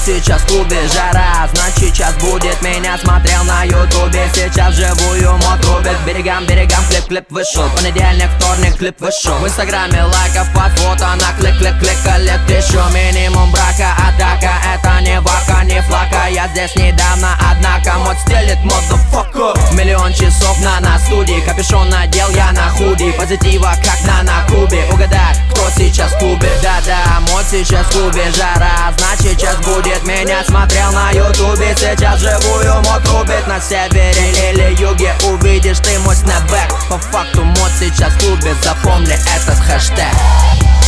сейчас в клубе жара, значит сейчас будет. Меня смотрел на ютубе, сейчас живую мод рубит. Берегам, клип вышел. Понедельник, вторник, клип вышел. В инстаграме лайков под фото на клик, электричу. Минимум брака, атака, это не вака, не флака. Я здесь недавно, однако мод стелит, motherfucker. Миллион часов на студии, капюшон надел я на худи. Позитива как на Кубе, угадай, кто сейчас в клубе. Да-да, мод сейчас в клубе жара, значит сейчас будет. Меня смотрел на ютубе, сейчас живую мод рубит. На севере или юге увидишь ты мой снэпбэк. По факту мод сейчас в клубе, запомни этот хэштег.